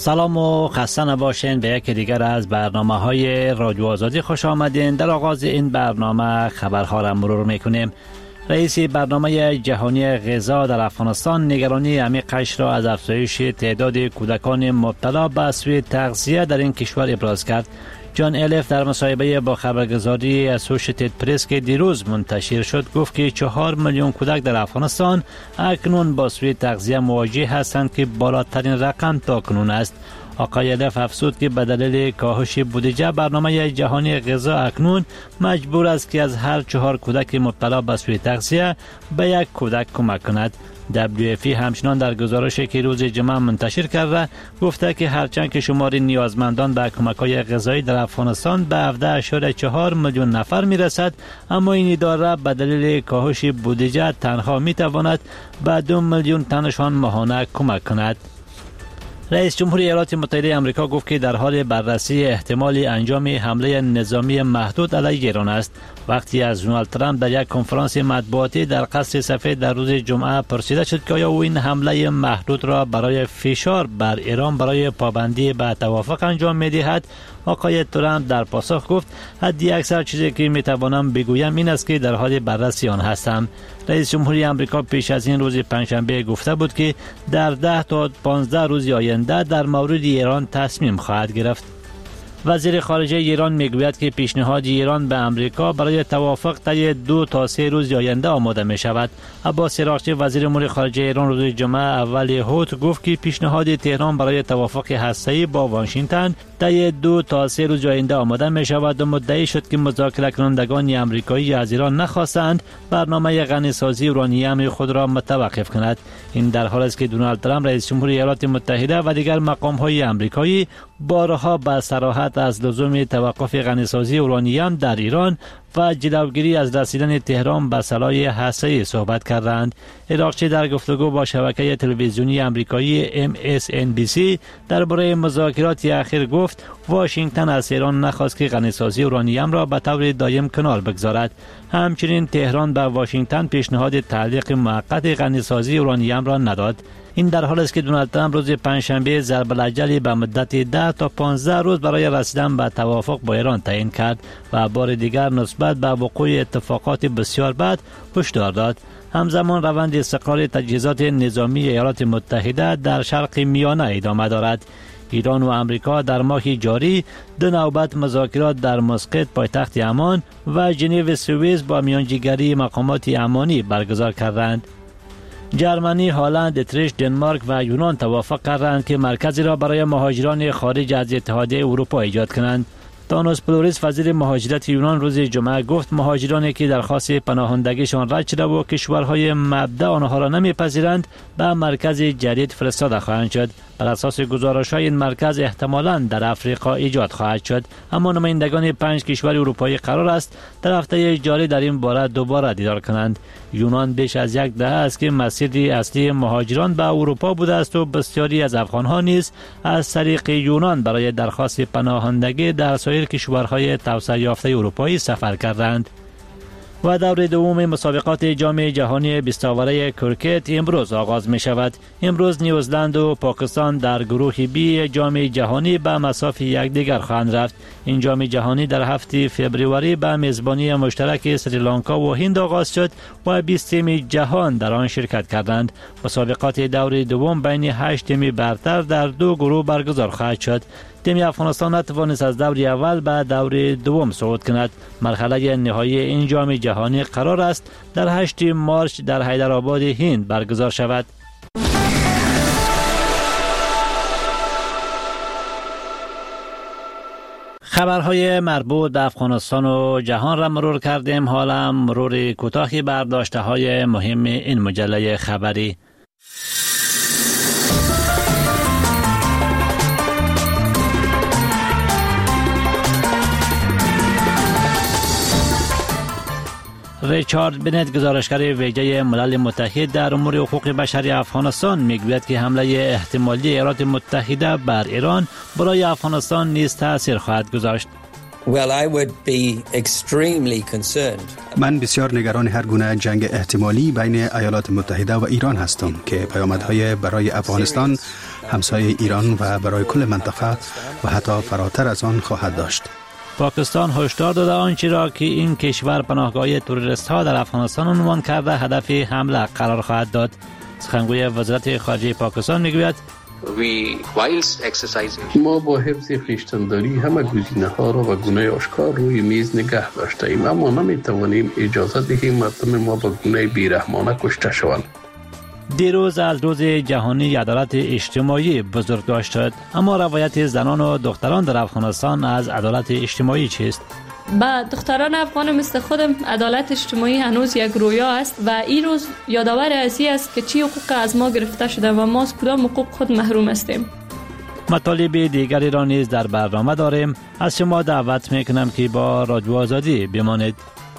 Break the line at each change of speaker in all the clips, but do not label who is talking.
سلام و خسته نباشین. به یک دیگر از برنامه‌های رادیو آزادی خوش آمدین. در آغاز این برنامه خبرها را مرور میکنیم. رئیس برنامه جهانی غذا در افغانستان نگرانی عمیقش را از افزایش تعداد کودکان مبتلا به سوء تغذیه در این کشور ابراز کرد. جان الیف در مصاحبه با خبرگزاری اسوشیتد پرس که دیروز منتشر شد گفت که 4 میلیون کودک در افغانستان اکنون با سوء تغذیه مواجه هستند که بالاترین رقم تا کنون است. آقای الیف افزود که به دلیل کاهش بودجه برنامه جهانی غذا اکنون مجبور است که از هر 4 کودک مبتلا به سوء تغذیه به 1 کودک کمک کند. WFP همچنان در گزارشی که روز جمعه منتشر کرده گفته که هرچند که شمار نیازمندان به کمک‌های غذایی در افغانستان به 17.4 میلیون نفر میرسد، اما این اداره به دلیل کاهش بودجه تنها میتواند به 2 میلیون تنشان ماهانه کمک کند. رئیس جمهوری ایالات متحده آمریکا گفت که در حال بررسی احتمال انجام حمله نظامی محدود علیه ایران است. وقتی از دونالد ترامپ در یک کنفرانس مطبوعاتی در قصر سفید در روز جمعه پرسیده شد که آیا او این حمله محدود را برای فشار بر ایران برای پابندی به توافق انجام می‌دهد، آقای ترامپ در پاسخ گفت حدی اکثر چیزی که میتوانم بگویم این است که در حال بررسی آن هستم. رئیس جمهوری آمریکا پیش از این روز پنجشنبه گفته بود که در 10 تا 15 روز آینده در مورد ایران تصمیم خواهد گرفت. وزیر خارجه ایران میگوید که پیشنهاد ایران به آمریکا برای توافق طی 2 تا 3 روز آینده آماده می شود. عباس عراقچی وزیر امور خارجه ایران روز جمعه اول هوت گفت که پیشنهاد تهران برای توافق هسته‌ای با واشنگتن طی 2 تا 3 روز آینده آماده می شود و مدعی شد که مذاکره کنندگان آمریکایی از ایران نخواستند برنامه غنی‌سازی اورانیوم خود را متوقف کند. این در حالی است که دونالد ترامپ رئیس جمهور ایالات متحده و دیگر مقام‌های آمریکایی بارها به صراحت از لزوم توقف غنی‌سازی اورانیوم در ایران و جلوگیری از رسیدن تهران به سلاح هسته‌ای صحبت کردند. عراقچی در گفتگو با شبکه تلویزیونی آمریکایی MSNBC درباره مذاکرات اخیر گفت واشنگتن از ایران نخواست که غنی‌سازی اورانیوم را به طور دایم کنار بگذارد. همچنین تهران به واشنگتن پیشنهاد تعلیق موقت غنی‌سازی اورانیوم را نداد. این در حالی است که دونالد ترامپ روز پنجشنبه ضرب الاجلی به مدت 10 تا 15 روز برای رسیدن به توافق با ایران تعیین کرد و بار دیگر نسبت به وقوع اتفاقات بسیار بد هشدار داد. همزمان روند استقرار تجهیزات نظامی ایالات متحده در شرق میانه ادامه دارد. ایران و آمریکا در ماه جاری 2 نوبت مذاکرات در مسقط پایتخت عمان و ژنو سوئیس با میانجیگری مقامات امانی برگزار کردند. جرمنی، هلند، اتریش، دنمارک و یونان توافق کردند که مرکزی را برای مهاجران خارج از اتحادیه اروپا ایجاد کنند. تانوس پلوریس وزیر مهاجرت یونان روز جمعه گفت مهاجرانی که درخواست پناهندگیشان رد شده و کشورهای مبدا آنها را نمیپذیرند به مرکز جدید فرستاده خواهند شد. بر اساس گزارش‌های این مرکز احتمالاً در افریقا ایجاد خواهد شد، اما نمایندگان 5 کشور اروپایی قرار است در هفته جاری در این باره دوباره دیدار کنند. یونان بیش از 10 دهه است که مسیر اصلی مهاجران به اروپا بوده است و بسیاری از افغان‌ها نیز از طریق یونان برای درخواست پناهندگی در سایر کشورهای توسعه یافته اروپایی سفر کردند. و دور دوم مسابقات جام جهانی 20 آوره کرکت امروز آغاز می شود. امروز نیوزلند و پاکستان در گروه بی جام جهانی به مسافه یکدیگر خواهند رفت. این جام جهانی در هفته فوریه به میزبانی مشترک سریلانکا و هند آغاز شد و 20 تیم جهان در آن شرکت کردند. مسابقات دور دوم بین 8 تیم برتر در 2 گروه برگزار خواهد شد. تیم افغانستان نتوانست از دور اول به دور دوم صعود کند. مرحله نهایی این جام جهانی قرار است در 8 مارس در حیدرآباد هند برگزار شود. خبرهای مربوط به افغانستان و جهان را مرور کردیم. حالا مرور کوتاهی بر داشته‌های مهم این مجله خبری. ریچارد بنت گزارشگر ویژه ملل متحد در امور حقوق بشری افغانستان میگوید که حمله احتمالی ایالات متحده بر ایران برای افغانستان نیز تأثیر خواهد گذاشت.
من بسیار نگران هر گونه جنگ احتمالی بین ایالات متحده و ایران هستم که پیامدهای برای افغانستان همسایه ایران و برای کل منطقه و حتی فراتر از آن خواهد داشت.
پاکستان هشدار داده آنچه را که این کشور پناهگاه تروریست ها در افغانستان عنوان کرده هدف حمله قرار خواهد داد. سخنگوی وزارت خارجه پاکستان میگوید
ما با حفظ خویشتنداری همه گزینه‌ها را و گونه آشکار روی میز نگه داشتیم، اما نمیتوانیم اجازه دهیم مردم ما با گونه بیرحمانه کشته شوند.
دیروز از روز جهانی عدالت اجتماعی بزرگداشت شد، اما روایت زنان و دختران در افغانستان از عدالت اجتماعی چیست؟
با دختران افغان مثل خودم عدالت اجتماعی هنوز یک رویا است و این روز یادآور از این است که چی حقوق از ما گرفته شده و ما از کدام حقوق خود محروم هستیم.
مطالب دیگری را نیز در برنامه داریم. از شما دعوت میکنم که با رادیو آزادی بمانید.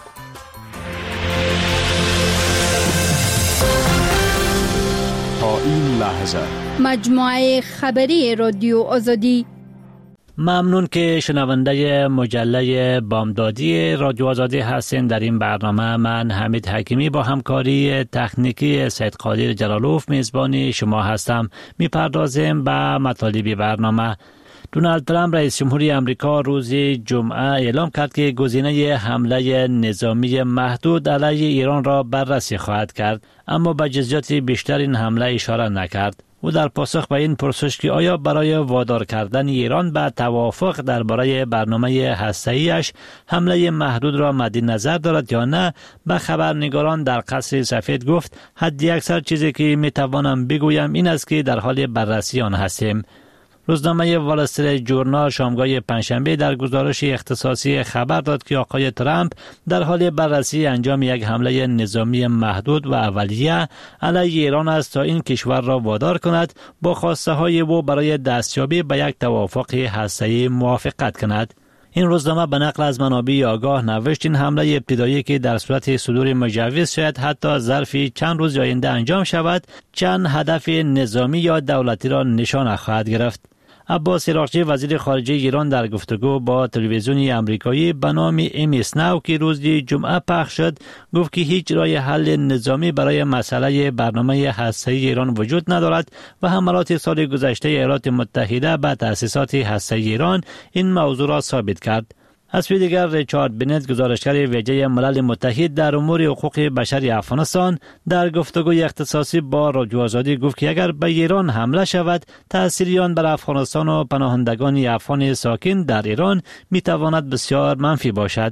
تا این لحظه
مجموعه خبری رادیو آزادی.
ممنون که شنونده مجله بامدادی رادیو آزادی هستین. در این برنامه من حمید حکیمی با همکاری تکنیکی سید قادر جلالوف میزبان شما هستم. میپردازیم به مطالب برنامه. دونالد ترامپ رئیس جمهوری امریکا روز جمعه اعلام کرد که گزینه حمله نظامی محدود علیه ایران را بررسی خواهد کرد، اما به جزئیات بیشتر این حمله اشاره نکرد. او در پاسخ به این پرسش که آیا برای وادار کردن ایران به توافق درباره برنامه هسته‌ایش حمله محدود را مد نظر دارد یا نه، به خبرنگاران در قصر سفید گفت حدی اکثر چیزی که میتوانم بگویم این است که در حال بررسی آن هستیم. روزنامه وال استریت جورنال شامگاه پنجشنبه در گزارش اختصاصی خبر داد که آقای ترامپ در حال بررسی انجام یک حمله نظامی محدود و اولیه علیه ایران است تا این کشور را وادار کند با خواسته های او برای دستیابی به یک توافق هسته‌ای موافقت کند. این روزنامه به نقل از منابع آگاه نوشت این حمله ابتدایی که در صورت صدور مجوز شاید حتی ظرف چند روز آینده انجام شود، چند هدف نظامی یا دولتی را نشانه خواهد گرفت. عباس عراقچی وزیر خارجه ایران در گفتگو با تلویزیون آمریکایی به نام MS Now که روز جمعه پخش شد گفت که هیچ راه حل نظامی برای مسئله برنامه هسته‌ای ایران وجود ندارد و حملات سال گذشته ایالات متحده به تأسیسات هسته‌ای ایران این موضوع را ثابت کرد. از سوی دیگر ریچارد بنت گزارشگر ویژه ملل متحد در امور حقوق بشر افغانستان در گفتگوی اختصاصی با رادیو آزادی گفت که اگر به ایران حمله شود تأثیر آن بر افغانستان و پناهندگان افغان ساکن در ایران میتواند بسیار منفی باشد.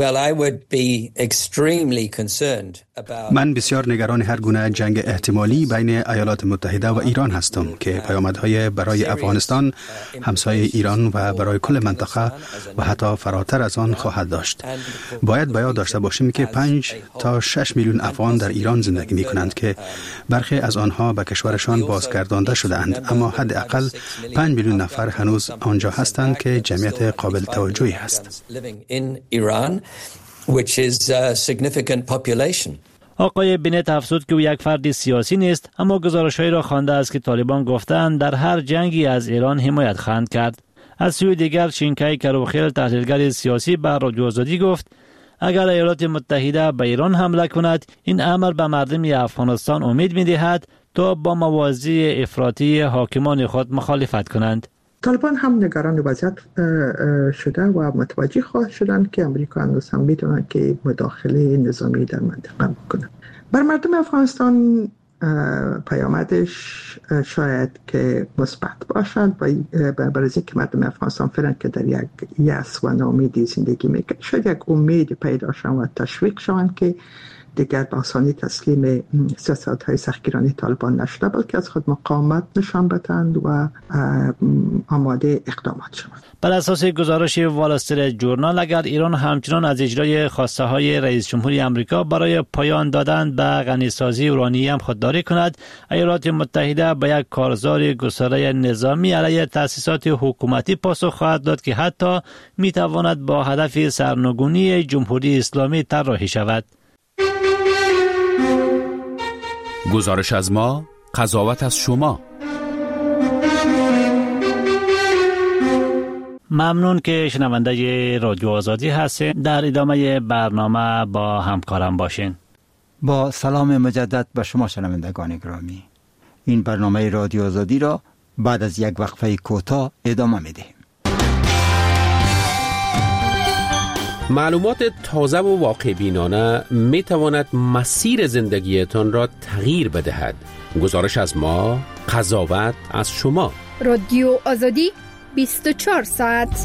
من بسیار نگران هر گونه جنگ احتمالی بین ایالات متحده و ایران هستم که پیامدهای برای افغانستان، همسایه ایران و برای کل منطقه و حتی فراتر از آن خواهد داشت. باید به یاد داشته باشیم که 5 تا 6 میلیون افغان در ایران زندگی می کنند که برخی از آنها به کشورشان بازگردانده شده‌اند، اما حداقل 5 میلیون نفر هنوز آنجا هستند که جمعیت قابل توجهی است.
which is a significant population.
آقای بنت افزود که او یک فرد سیاسی نیست، اما گزارش‌هایی را خوانده است که طالبان گفتند در هر جنگی از ایران حمایت خواهند کرد. از سوی دیگر شینکای کروخیل تحلیلگر سیاسی به رادیو آزادی گفت اگر ایالات متحده به ایران حمله کند این امر به مردم افغانستان امید می‌دهد تا با مواضع افراطی حاکمان خود مخالفت کنند.
طالبان هم نگران وضعیت شده و متوجه خواهد شدند که امریکا هنوز هم می‌داند که مداخله نظامی در منطقه بکنه. بر مردم افغانستان پیامدش شاید که مثبت باشد و برای اینکه مردم افغانستان فعلا که در یک یأس و ناامیدی زندگی میکنند شاید یک امید پیدا شوند و تشویق شوند که دیگر به آسانی تسلیم سیاست‌های سختگیرانه طالبان نشده بلکه از خود مقاومت نشان بدهند و آماده اقدامات شوند.
بر اساس گزارش وال استریت جورنال اگر ایران همچنان از اجرای خواسته های رئیس جمهوری آمریکا برای پایان دادن به غنیسازی اورانیم خودداری کند، ایالات متحده به یک کارزار گسترده نظامی علیه تأسیسات حکومتی پاسخ خواهد داد که حتی میتواند با هدف سرنگونی جمهوری اسلامی طراحی شود.
گزارش از ما، قضاوت از شما.
ممنون که شنونده رادیو آزادی هستین. در ادامه برنامه با همکارم باشین.
با سلام مجدد به شما شنوندگان گرامی. این برنامه رادیو آزادی را بعد از یک وقفه کوتاه ادامه میدهیم.
معلومات تازه و واقع بینانه می تواند مسیر زندگیتان را تغییر بدهد. گزارش از ما، قضاوت از شما.
رادیو آزادی 24 ساعت.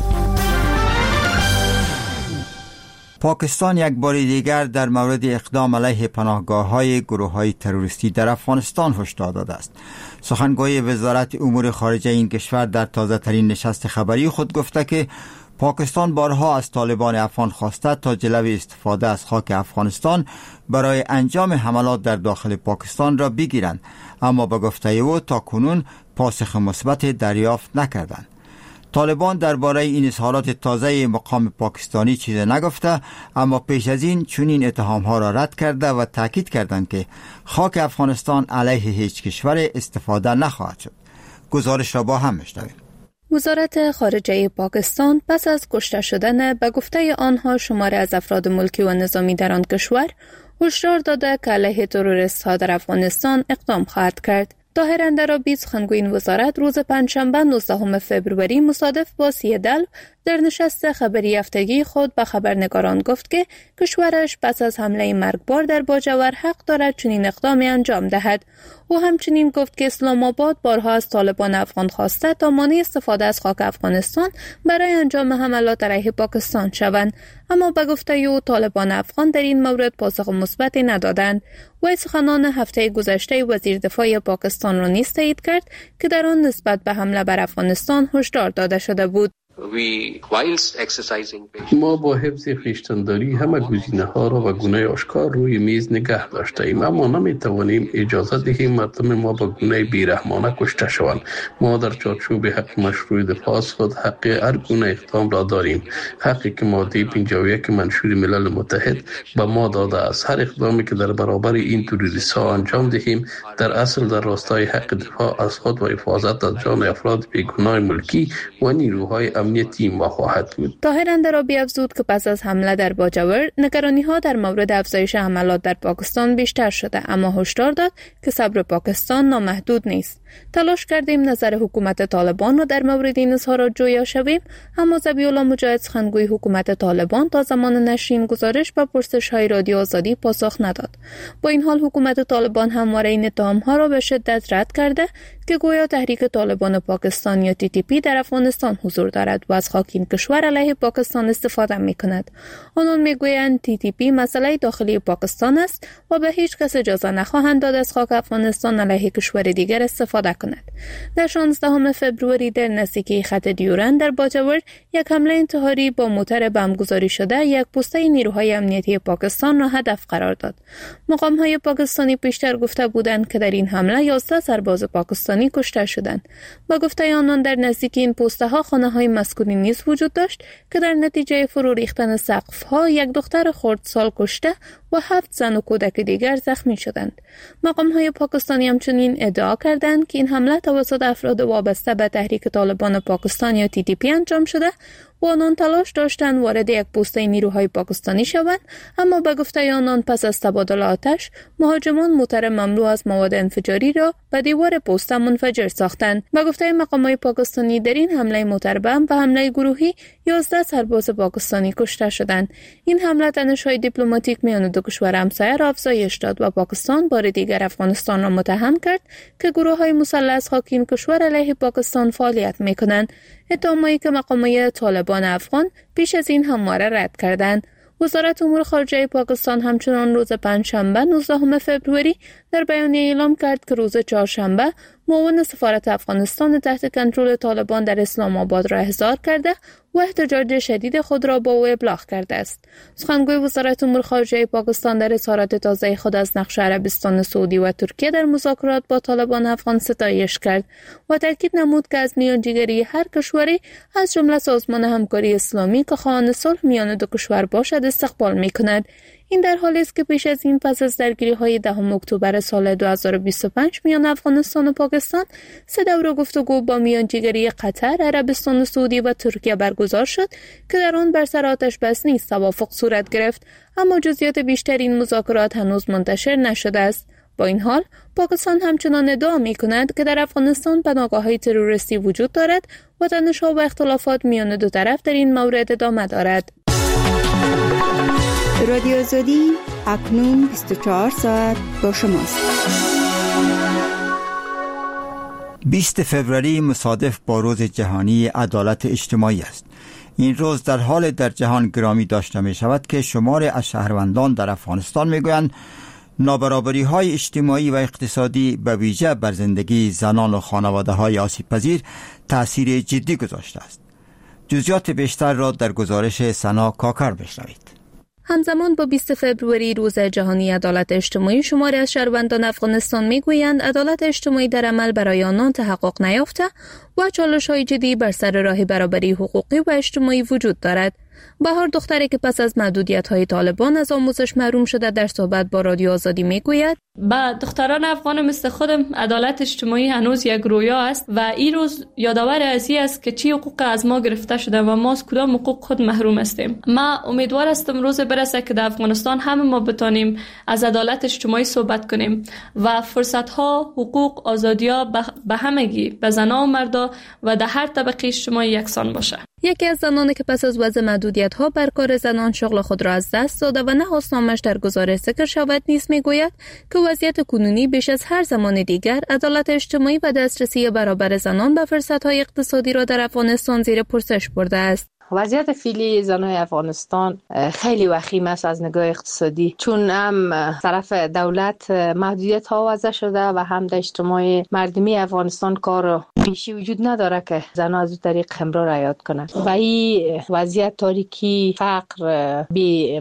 پاکستان یک بار دیگر در مورد اقدام علیه پناهگاه‌های گروه‌های تروریستی در افغانستان هشدار داده است. سخنگوی وزارت امور خارجه این کشور در تازه‌ترین نشست خبری خود گفته که پاکستان بارها از طالبان افغان خواسته تا جلوی استفاده از خاک افغانستان برای انجام حملات در داخل پاکستان را بگیرند، اما به گفته او تاکنون پاسخ مثبت دریافت نکردند. طالبان درباره این اظهارات تازه مقام پاکستانی چیز نگفته، اما پیش از این چنین اتهام‌ها را رد کرده و تاکید کردند که خاک افغانستان علیه هیچ کشور استفاده نخواهد شد. گزارش را با هم بشنویم.
وزارت خارجه پاکستان پس از کشته شدن به گفته آنها شماری از افراد ملکی و نظامی در آن کشور هشدار داده که علیه تروریست‌ها در افغانستان اقدام خواهد کرد. طاهر اندرابی سخنگوی این وزارت روز پنجشنبه 19 فوریه مصادف با 30 دلو در نشست خبری هفتگی خود به خبرنگاران گفت که کشورش پس از حمله مرگبار در باجور حق دارد چنین اقدامی انجام دهد. او همچنین گفت که اسلام آباد بارها از طالبان افغان خواسته تا مانع استفاده از خاک افغانستان برای انجام حملات علیه پاکستان شوند، اما به گفته او طالبان افغان در این مورد پاسخ مثبتی ندادند. وی سخنان هفته گذشته وزیر دفاع پاکستان را نیز تایید کرد که در آن نسبت به حمله بر افغانستان هشدار داده شده بود.
ما با حفظ خویشتنداری همه گزینه‌ها را و گونه آشکار روی میز نگه داشته ایم، اما نمیتوانیم اجازه دهیم مردم ما با گونه بیرحمانه کشته شوند. ما در چارچوب حق مشروع دفاع از خود حق هر گونه اقدام را داریم، حقی که ماده 51 منشور ملل متحد به ما داده است. هر اقدامی که در برابر این تروریست‌ها انجام دهیم در اصل در راستای حق دفاع از خود و حفاظت از جان افراد بیگناه ملکی و نیروهای امنیتی ما خواهد بود.
طاهر اندرابی افزود که پس از حمله در باجور نگرانی‌ها در مورد افزایش حملات در پاکستان بیشتر شده، اما هشدار داد که صبر پاکستان نامحدود نیست. تلاش کردیم نظر حکومت طالبان را در مورد این اظهارات جویا شویم، اما ذبیح الله مجاهد سخنگوی حکومت طالبان تا زمان نشر این گزارش به پرسش‌های رادیو آزادی پاسخ نداد. با این حال حکومت طالبان همواره این اتهام‌ها را به شدت رد کرده که گویا تحریک طالبان پاکستان یا TTP در افغانستان حضور دارد و از خاک این کشور علیه پاکستان استفاده می‌کند. آنان می‌گویند TTP مسئله داخلی پاکستان است و به هیچ کس اجازه نخواهند داد از خاک افغانستان علیه کشور دیگر استفاده کند. در 16 فوریه در نزدیکی خط دیورند در باجور یک حمله انتحاری با موتر بمبگذاری شده یک پوسته نیروهای امنیتی پاکستان را هدف قرار داد. مقام‌های پاکستانی پیشتر گفته بودند که در این حمله 11 سرباز پاکستانی کشته شدند. با گفته آنان در نزدیک این پوسته‌ها خانه‌های مسکونی نیز وجود داشت که در نتیجه فرو ریختن سقف‌ها یک دختر خردسال کشته و 7 زن و کودک دیگر زخمی شدند. مقام‌های پاکستانی همچنین ادعا کردند که این حمله توسط افراد وابسته به تحریک طالبان پاکستان یا TTP انجام شده و آنان تلاش داشتند وارد یک پوسته نیروهای پاکستانی شوند، اما به گفته آنان پس از تبادل آتش مهاجمان موتر مملو از مواد انفجاری را به دیوار پوسته منفجر ساختند. به گفته مقامات پاکستانی در این حمله موتر بمب و حمله گروهی 11 سرباز پاکستانی کشته شدند. این حمله تنش‌های دیپلماتیک میان دو کشور همسایه را افزایش داد و پاکستان بار دیگر افغانستان را متهم کرد که گروه‌های مسلح از خاک این کشور علیه پاکستان فعالیت می‌کنند. اتهامی که مقامات طالبان افغان پیش از این همواره رد کردند. وزارت امور خارجه پاکستان همچنان روز پنجشنبه 19 فوریه در بیانیه اعلام کرد که روز چهارشنبه معاون سفارت افغانستان تحت کنترل طالبان در اسلام آباد را احضار کرده و احتجاج شدید خود را با او ابلاغ کرده است. سخنگوی وزارت امور خارجه پاکستان در اظهارات تازه خود از نقش عربستان سعودی و ترکیه در مذاکرات با طالبان افغان ستایش کرد و تاکید نمود که از میانجیگری هر کشوری از جمله سازمان همکاری اسلامی که خواهان صلح میان دو کشور باشد استقبال می‌کند. این در حالی است که پیش از این پس از درگیری‌های 10 اکتبر سال 2025 میان افغانستان و پاکستان 3 دوره گفتگو با میانجیگری قطر، عربستان سعودی و ترکیه برگزار شد که در آن بر سر آتش بس نیز توافق صورت گرفت، اما جزئیات بیشتر این مذاکرات هنوز منتشر نشده است. با این حال پاکستان همچنان ادعا می‌کند که در افغانستان پناهگاه‌های تروریستی وجود دارد و تنش‌ها و اختلافات میان دو طرف در این مورد ادامه دارد.
رادیو آزادی اکنون 24 ساعت با شماست.
20 فوریه مصادف با روز جهانی عدالت اجتماعی است. این روز در حال در جهان گرامی داشته می شود که شماری از شهروندان در افغانستان می گویند نابرابری های اجتماعی و اقتصادی به ویژه بر زندگی زنان و خانواده های آسیب پذیر تأثیر جدی گذاشته است. جزئیات بیشتر را در گزارش سنا کاکر بشنوید.
همزمان با 20 فوریه روز جهانی عدالت اجتماعی، شماری از شهروندان افغانستان میگویند عدالت اجتماعی در عمل برای آنان تحقق نیافته و چالش‌های جدی بر سر راه برابری حقوقی و اجتماعی وجود دارد. بهار دختری که پس از محدودیت‌های طالبان از آموزش محروم شده در صحبت با رادیو آزادی میگوید
با دختران افغان مثل خودم عدالت اجتماعی هنوز یک رویا است و این روز یادآور از این است که چی حقوق از ما گرفته شده و ما از کدام حقوق خود محروم هستیم. ما امیدوار هستم روز برسه که در افغانستان همه ما بتانیم از عدالت اجتماعی صحبت کنیم و فرصت‌ها، حقوق، آزادی‌ها به همگی، به زنان و مردا و در هر طبقه اجتماعی یکسان باشه.
یکی از زنانی که پس از وضع محدودیت‌ها بر کار زنان شغل خود را از دست داده و نخواستامش در گزارش ذکر شود نیز میگوید که وضعیت کنونی بیش از هر زمان دیگر عدالت اجتماعی و دسترسی برابر زنان به فرصت‌های اقتصادی را در افغانستان زیر پرسش برده است.
وضعیت فعلی زنای افغانستان خیلی وخیم است از نگاه اقتصادی، چون هم طرف دولت محدودیت ها وضع شده و هم در اجتماع مردمی افغانستان کار پیشی وجود نداره که زنها از اون طریق خمره رعایت کنند و این وضعیت تاریکی، فقر، بی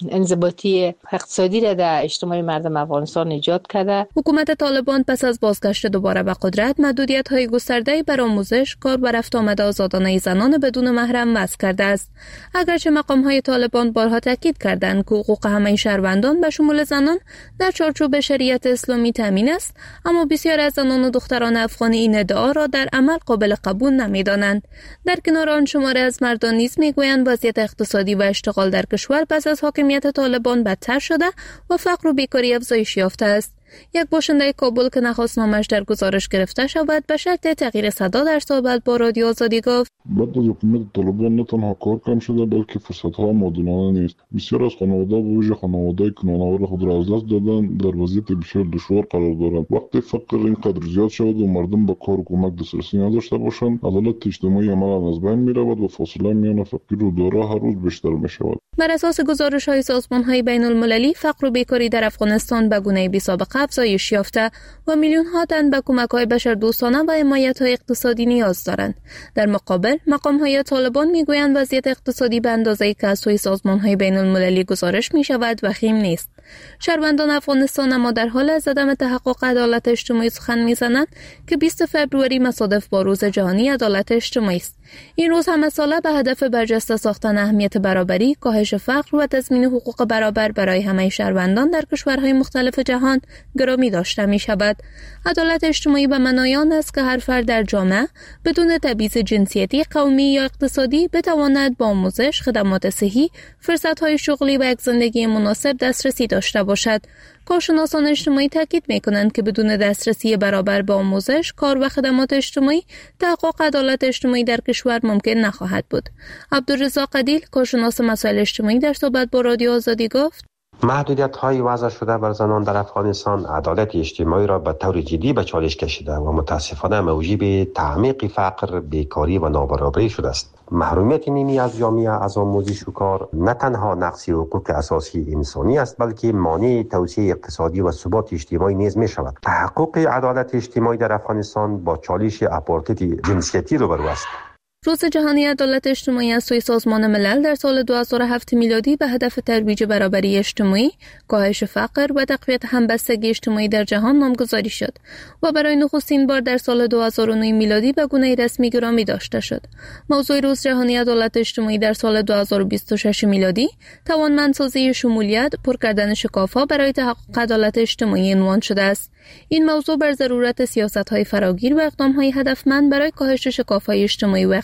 انضباطی اقتصادی را در اجتماع مردم افغانستان ایجاد کرده.
حکومت طالبان پس از بازگشت دوباره به قدرت محدودیت‌های گسترده بر آموزش، کار و رفت آمد آزادانه زنان بدون محرم وضع کرده است. اگرچه مقام‌های طالبان بارها تاکید کردند که حقوق همه شهروندان به شمول زنان در چارچوب شریعت اسلامی تامین است، اما بسیار از زنان و دختران افغان این ادعا را در عمل قابل قبول نمی‌دانند. در کنار آن شماری از مردان نیز می‌گویند وضعیت اقتصادی و اشتغال در کشور پس از حاکمیت طالبان بدتر شده و فقر و بیکاری افزایش یافته است. یک باشنده کابل که نخواست نامش در گزارش گرفته شود به شرط تغییر صدا در صحبت با رادیو آزادی گفت
بعد از حکومت طالبان نه تنها کار کم شده بلکه فرصت‌ها معدودانه نیست. بسیار از خانواده‌ها به ویژه خانواده‌ای که نانآور خود را از دست دادند در وضعیت بسیار دشوار قرار دارند. وقتی فقر اینقدر زیاد شود و مردم به کار و کمک دسترسی نداشته باشند، عدالت اجتماعی عملاً از بین می‌رود و فاصله میان فقیر و دارا هر روز بیشتر می‌شود.
بر اساس گزارش‌های سازمان‌های بین‌المللی، فقر و بیکاری در افغانستان به گونه‌ای بی‌سابقه افزایش یافته و میلیون‌ها تن به کمک‌های بشردوستانه و حمایت‌های اقتصادی نیاز دارند. در مقابل، مقام‌های طالبان می‌گویند وضعیت اقتصادی به اندازه‌ای که از سوی سازمان‌های بین‌المللی گزارش می‌شود وخیم نیست. شهروندان افغانستان اما در حال از عدم تحقق عدالت اجتماعی سخن می‌زنند که 20 فوریه مصادف با روز جهانی عدالت اجتماعی است. این روز همه ساله به هدف برجسته ساختن اهمیت برابری، کاهش فقر و تضمین حقوق برابر برای همه شهروندان در کشورهای مختلف جهان گرامی داشته می شود. عدالت اجتماعی به معنای آن است که هر فرد در جامعه بدون تبعیض جنسیتی، قومی یا اقتصادی بتواند با آموزش، خدمات صحی، فرصت‌های شغلی و یک زندگی مناسب دسترسی داشته باشد. کارشناسان اجتماعی تاکید می‌کنند که بدون دسترسی برابر به آموزش، کار و خدمات اجتماعی، تحقق عدالت اجتماعی در کشور ممکن نخواهد بود. عبدالرزاق عدیل، کارشناس مسائل اجتماعی، در صحبت با رادیو آزادی گفت:
محدودیت‌های وضع شده بر زنان در افغانستان عدالت اجتماعی را به طور جدی به چالش کشیده و متاسفانه موجب تعمیق فقر، بیکاری و نابرابری شده است. محرومیت نیمی از جامعه از آموزش و کار نه تنها نقض حقوق اساسی انسانی است، بلکه مانع توسعه اقتصادی و ثبات اجتماعی نیز می شود. تحقق عدالت اجتماعی در افغانستان با چالش آپارتاید جنسیتی روبرو است.
روز جهانی عدالت اجتماعی از سوی سازمان ملل در سال 2007 میلادی به هدف ترویج برابری اجتماعی، کاهش فقر و تقویت همبستگی اجتماعی در جهان نامگذاری شد و برای نخستین بار در سال 2009 میلادی به گونه رسمی گرامی داشته شد. موضوع روز جهانی عدالت اجتماعی در سال 2026 میلادی توانمندسازی شمولیت، پر کردن شکاف‌ها برای تحقق عدالت اجتماعی عنوان شده است. این موضوع بر ضرورت سیاست‌های فراگیر و اقدام‌های هدفمند برای کاهش شکاف‌های اجتماعی و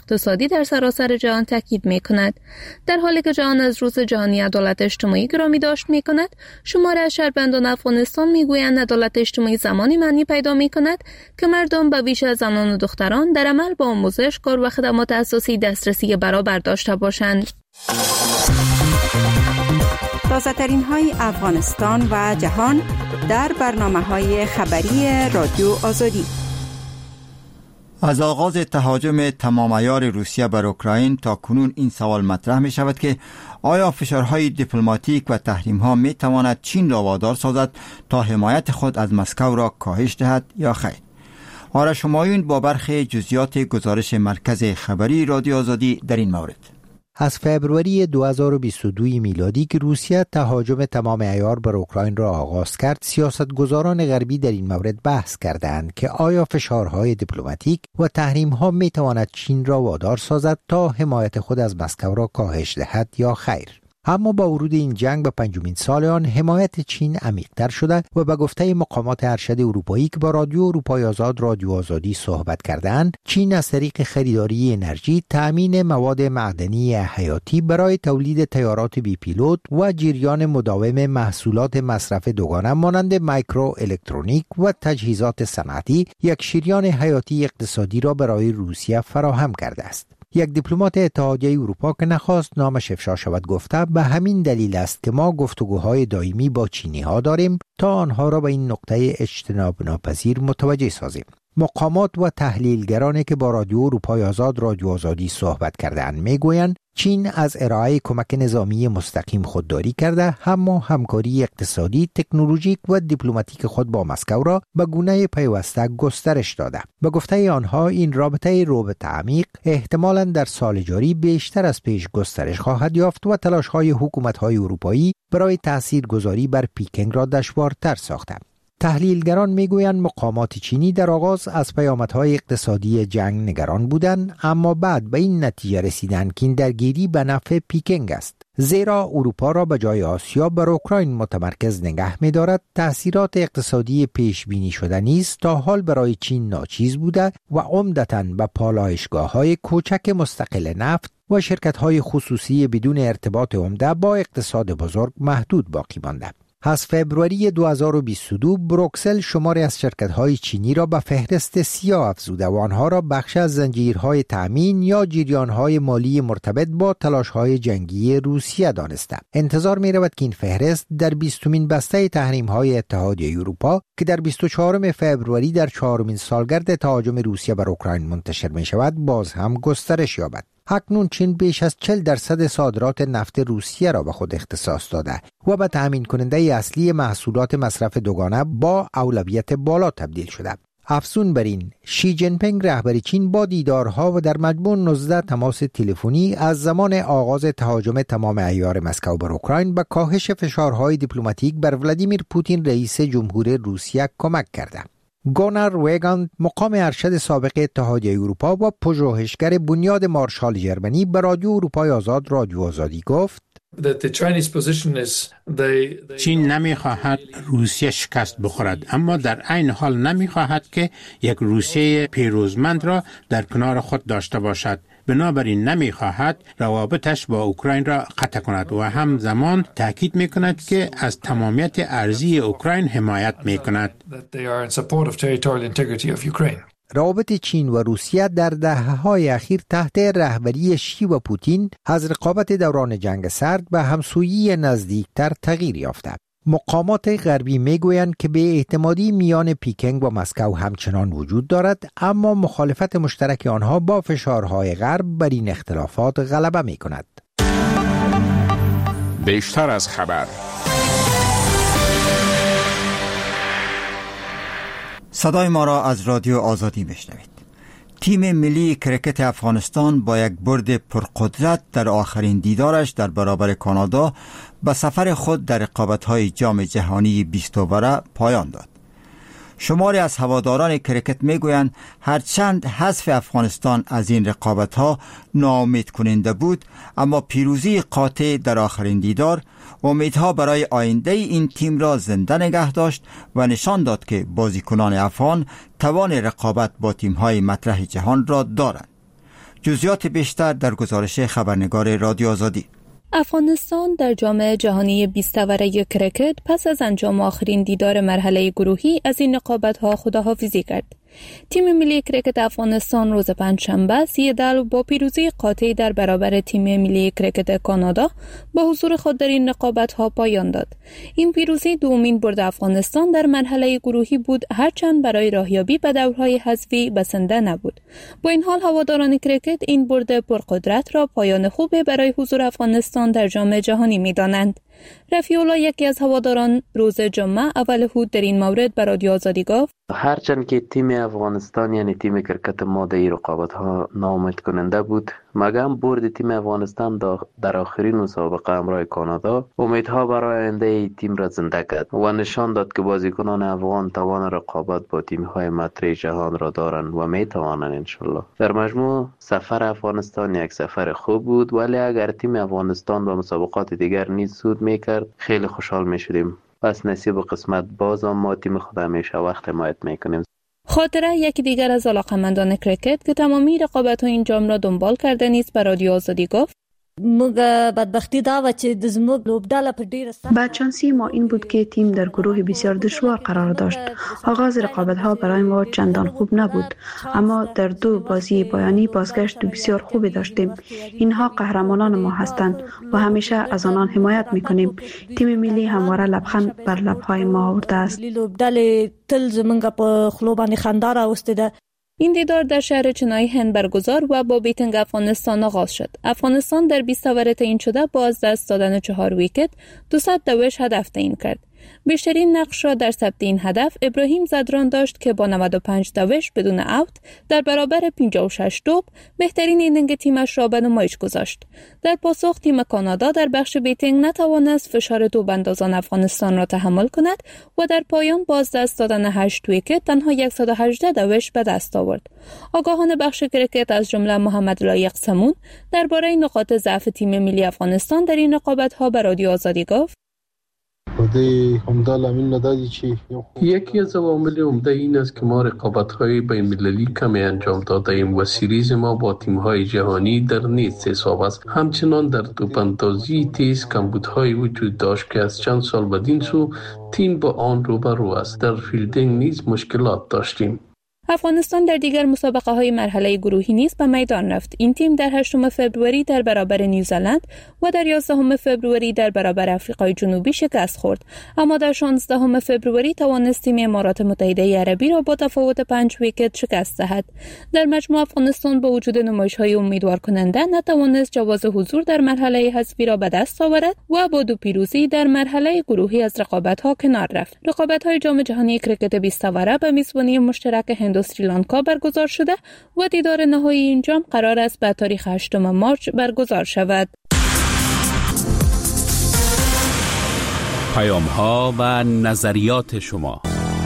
اقتصادی در سراسر جهان تاکید می‌کند. در حالی که جهان از روز جهانی عدالت اجتماعی گرامی داشت می‌کند، شمار از شهروندان افغانستان می‌گویند عدالت اجتماعی زمانی معنی پیدا می‌کند که مردم به ویژه زنان و دختران در عمل با آموزش، کار و خدمات اساسی دسترسی برابر داشته باشند.
تازه ترین های افغانستان و جهان در برنامه‌های خبری رادیو آزادی.
از آغاز تهاجم تمام عیار روسیه بر اوکراین تا کنون این سوال مطرح می شود که آیا فشارهای دیپلماتیک و تحریم‌ها می تواند چین را وادار سازد تا حمایت خود از مسکو را کاهش دهد یا خیر؟ آرش همایون با برخی جزئیات گزارش مرکز خبری رادیو آزادی در این مورد.
از فبروری 2022 میلادی که روسیه تهاجم تمام عیار بر اوکراین را آغاز کرد، سیاستگزاران غربی در این مورد بحث کردند که آیا فشارهای دیپلماتیک و تحریم‌ها می‌تواند چین را وادار سازد تا حمایت خود از مسکو را کاهش دهد یا خیر. اما با ورود این جنگ به پنجمین سال آن، حمایت چین عمیق‌تر شده و به گفته مقامات ارشد اروپایی که با رادیو اروپای آزاد رادیو آزادی صحبت کردند، چین از طریق خریداری انرژی، تأمین مواد معدنی حیاتی برای تولید طیارات بی پیلوت و جریان مداوم محصولات مصرف دوگانه مانند مایکرو الکترونیک و تجهیزات صنعتی، یک شریان حیاتی اقتصادی را برای روسیه فراهم کرده است. یک دیپلمات اتحادیه اروپا که نخواست نامش افشا شود گفته به همین دلیل است که ما گفتگوهای دائمی با چینی ها داریم تا آنها را به این نقطه اجتناب ناپذیر متوجه سازیم. مقامات و تحلیلگرانی که با رادیو اروپای آزاد رادیو آزادی صحبت کردند میگویند چین از ارائه کمک نظامی مستقیم خودداری کرده، اما همکاری اقتصادی، تکنولوژیک و دیپلماتیک خود با مسکو را به گونه پیوسته گسترش داده. به گفته آنها این رابطه عمیق احتمالاً در سال جاری بیشتر از پیش گسترش خواهد یافت و تلاش‌های حکومت‌های اروپایی برای تاثیرگذاری بر پکینگ را دشوارتر ساخته. تحلیلگران میگویند مقامات چینی در آغاز از پیامدهای اقتصادی جنگ نگران بودند، اما بعد به این نتیجه رسیدند که این درگیری به نفع پکینگ است، زیرا اروپا را به جای آسیا بر اوکراین متمرکز نگه می‌دارد. تأثیرات اقتصادی پیش بینی شده نیز تا حال برای چین ناچیز بوده و عمدتاً به پالایشگاه‌های کوچک مستقل نفت و شرکت‌های خصوصی بدون ارتباط عمده با اقتصاد بزرگ محدود باقی مانده. از فبروری 2022 بروکسل شماری از شرکت‌های چینی را به فهرست سیاه افزوده و آنها را بخش از زنجیرهای تأمین یا جریان‌های مالی مرتبط با تلاش‌های جنگی روسیه دانسته. انتظار می‌رود که این فهرست در 20مین بسته تحریم‌های اتحادیه اروپا که در 24 فبروری در 4مین سالگرد تهاجم روسیه بر اوکراین منتشر می‌شود باز هم گسترش یابد. اکنون چین بیش از 40% صادرات نفت روسیه را به خود اختصاص داده و به تامین کننده اصلی محصولات مصرف دوگانه با اولویت بالا تبدیل شده. افزون بر این، شی جین پینگ رهبر چین با دیدارها و در مجموع 19 تماس تلفنی از زمان آغاز تهاجم تمام عیار مسکو بر اوکراین به کاهش فشارهای دیپلماتیک بر ولادیمیر پوتین رئیس جمهور روسیه کمک کرده. گونار ویگاند، مقام ارشد سابق اتحادیه اروپا و پژوهشگر بنیاد مارشال جرمنی، به رادیو اروپای آزاد رادیو آزادی گفت
چین نمی‌خواهد روسیه شکست بخورد، اما در عین حال نمی‌خواهد که یک روسیه پیروزمند را در کنار خود داشته باشد. بنابراین نمی‌خواهد روابطش با اوکراین را قطع کند و همزمان تاکید می‌کند که از تمامیت ارضی اوکراین حمایت می‌کند.
روابط چین و روسیه در دهه‌های اخیر تحت رهبری شی و پوتین از رقابت دوران جنگ سرد به همسویی نزدیکتر تغییر یافته. مقامات غربی میگویند که بی‌اعتمادی میان پکینگ و مسکو همچنان وجود دارد، اما مخالفت مشترک آنها با فشارهای غرب بر این اختلافات غلبه می‌کند.
بیشتر از خبر.
صدای ما را از رادیو آزادی بشنوید. تیم ملی کرکت افغانستان با یک برد پرقدرت در آخرین دیدارش در برابر کانادا به سفر خود در رقابت‌های جام جهانی 20 اوره پایان داد. شماری از هواداران کرکت میگویند هرچند حذف افغانستان از این رقابت‌ها ناامید کننده بود، اما پیروزی قاطع در آخرین دیدار امیدها برای آینده این تیم را زنده نگه داشت و نشان داد که بازیکنان افغان توان رقابت با تیم‌های مطرح جهان را دارند. جزئیات بیشتر در گزارش خبرنگار رادیو آزادی.
افغانستان در جام جهانی 20 دوره کرکت پس از انجام آخرین دیدار مرحله گروهی از این رقابت‌ها خداحافظی کرد. تیم ملی کرکت افغانستان روز پنجشنبه 3-0 با پیروزی قاطع در برابر تیم ملی کرکت کانادا با حضور خود در این رقابت‌ها پایان داد. این پیروزی دومین برد افغانستان در مرحله گروهی بود، هرچند برای راهیابی به دورهای حذفی بسنده نبود. با این حال هواداران کرکت این برد پرقدرت را پایان خوبی برای حضور افغانستان در جام جهانی می‌دانند. رفیع الله، یکی از هواداران، روز جمعه اول هود در این مورد به رادیو آزادی گفت:
هرچند که تیم افغانستان یعنی تیم کرکت ما در این رقابت‌ها ناامید کننده بود، مگر برد تیم افغانستان در آخرین مسابقه همراه کانادا امیدها برای آینده تیم را زنده کرد و نشان داد که بازیکنان افغان توان رقابت با تیم‌های مطرح جهان را دارند و می‌توانند انشالله. در مجموع سفر افغانستان یک سفر خوب بود، ولی اگر تیم افغانستان با مسابقات دیگر نیز صعود می‌کرد خیلی خوشحال می‌شدیم. پس نصیب و قسمت باز ما تیم خود همیشه وقت حمایت می‌کنیم.
خاطره، یکی دیگر از علاقه‌مندان کرکت که تمامی رقابت‌های این جام را دنبال کرده نیست، به رادیو آزادی گفت:
بدبختی دا و چې د زموږ لوبډله په ډیره سخت
بدشانسی ما این بود که تیم در گروه بسیار دشوار قرار داشت. آغاز رقابت‌ها برای ما چندان خوب نبود، اما در دو بازی پایانی بازگشت بسیار خوبی داشتیم. اینها قهرمانان ما هستند و همیشه از آنان حمایت می‌کنیم. تیم ملی همواره لبخند بر لب‌های ما آورده است.
لوبډله تل زمونږ په خولو باندې خندا راوسته ده.
این دیدار در شهر چنای هند برگزار و با بیتنگ افغانستان آغاز شد. افغانستان در 20 اوور تعیین شده با از دست دادن 4 ویکت 200 دوش هدف تعیین کرد. بیشترین نقش را در ثبت این هدف ابراهیم زدران داشت که با 95 دوش بدون اوت در برابر 56 توپ بهترین اینینگ تیمش را به نمایش گذاشت. در پاسخ تیم کانادا در بخش بیتینگ نتوانست فشار توپ‌اندازان افغانستان را تحمل کند و در پایان باز دست دادن 8 ویکت تنها 118 دوش به دست آورد. آگاهان بخش کرکت از جمله محمد لایق سمون درباره نقاط ضعف تیم ملی افغانستان در این رقابت‌ها به رادیو آزادی گفت:
یکی از عوامل عمده این است که ما رقابت‌های بین‌المللی کمی انجام داده ایم و سیریز ما با تیم‌های جهانی در نیست حساب است. همچنان در توپ‌اندازی تیز کمبودهای وجود داشت که از چند سال بدین سو تیم با آن روبرو است. در فیلدینگ نیز مشکلات داشتیم.
افغانستان در دیگر مسابقه‌های مرحله گروهی نیز به میدان رفت. این تیم در 8 فوریه در برابر نیوزلند و در 11 فوریه در برابر آفریقای جنوبی شکست خورد، اما در 16 فوریه توانست تیم امارات متحده عربی را با تفاوت 5 ویکت شکست دهد. در مجموع افغانستان با وجود نمایش‌های امیدوار کننده نتوانست جواز حضور در مرحله حذفی را به دست آورد و با 2 پیروزی در مرحله گروهی از رقابت‌ها کنار رفت. رقابت‌های جام جهانی کرکت 20 اوره به میزبانی مشترک هند و سریلانکا برگزار شده و دیدار نهایی این جام قرار است به تاریخ 8 مارس برگزار شود.
پیام‌ها و نظریات شما.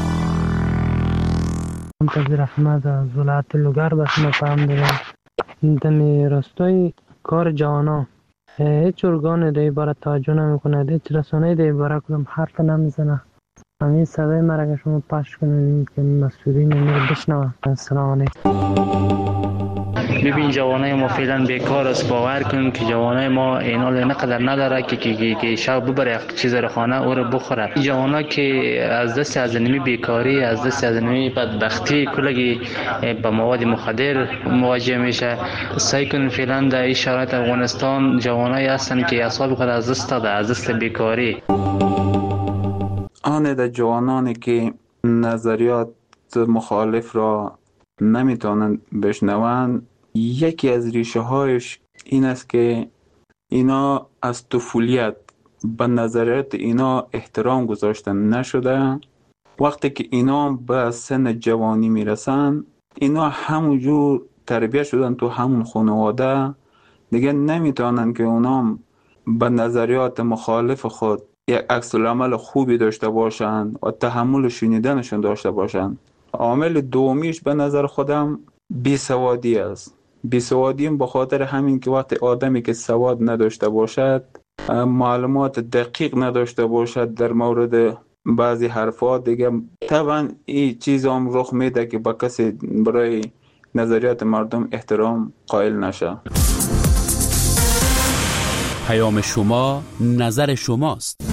منتظر احمد از ولایت لوگر به شما پیام دارم. دمی راستای کار جوانا هیچ ارگان دی باره توجه نمی‌کنه، هیچ رسانه‌ای دی باره کدام حرف نمیزنه. همین صدای مرا که شما پخش کنید که مسئولین این رو بشنوه. السلام علیکم.
ببین جوانای ما فعلا بیکار است. باور کن که جوانای ما اینال نقدر نداره که شب ببره چیز رو خانه او رو بخوره. این جوانا که از دست از نمی بیکاری، از دست از نمی بدبختی کلگی با مواد مخدر مواجه میشه. سعی کن فعلا در این شرایط افغانستان جوانای هستن که اعصاب خود از دست داده، از دست بیکاری.
آن در جوانانی که نظریات مخالف را نمیتونن بشنوند، یکی از ریشه هایش این است که اینا از طفولیت به نظریات اینا احترام گذاشته نشده. وقتی که اینا به سن جوانی میرسن، اینا همونجور تربیت شدن تو همون خانواده، دیگه نمیتونن که اونا به نظریات مخالف خود یک عکس العمل خوبی داشته باشند و تحمل شنیدنشون داشته باشند. عامل دومیش به نظر خودم بیسوادی است. بیسوادی به خاطر همین که وقتی آدمی که سواد نداشته باشد، معلومات دقیق نداشته باشد در مورد بعضی حرفات، دیگه طبعا این چیز هم رخ میده که با کسی برای نظریات مردم احترام قائل نشه.
پیام شما، نظر شماست.